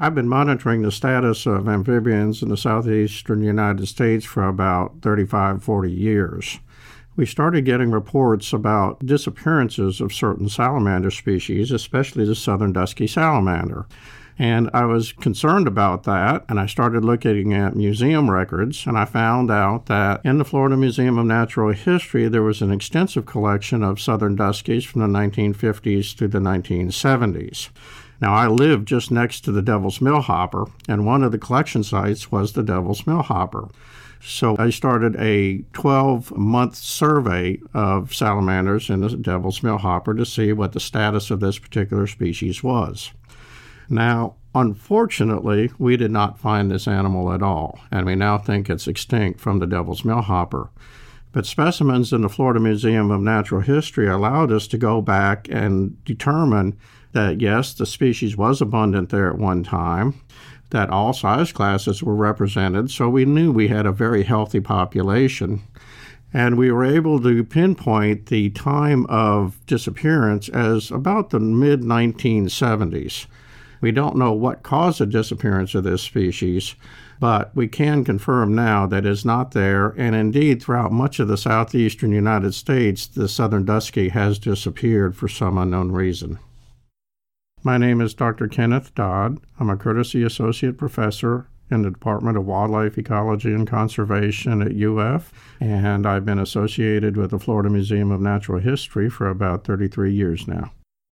I've been monitoring the status of amphibians in the southeastern United States for about 35, 40 years. We started getting reports about disappearances of certain salamander species, especially the southern dusky salamander. And I was concerned about that, and I started looking at museum records, and I found out that in the Florida Museum of Natural History, there was an extensive collection of southern duskies from the 1950s to the 1970s. Now, I lived just next to the Devil's Mill Hopper, and one of the collection sites was the Devil's Mill Hopper. So I started a 12-month survey of salamanders in the Devil's Mill Hopper to see what the status of this particular species was. Now, unfortunately, we did not find this animal at all, and we now think it's extinct from the Devil's Mill Hopper. But specimens in the Florida Museum of Natural History allowed us to go back and determine that, yes, the species was abundant there at one time, that all size classes were represented, so we knew we had a very healthy population. And we were able to pinpoint the time of disappearance as about the mid-1970s. We don't know what caused the disappearance of this species, but we can confirm now that it's not there, and indeed throughout much of the southeastern United States, the southern dusky has disappeared for some unknown reason. My name is Dr. Kenneth Dodd. I'm a Courtesy Associate Professor in the Department of Wildlife Ecology and Conservation at UF, and I've been associated with the Florida Museum of Natural History for about 33 years now.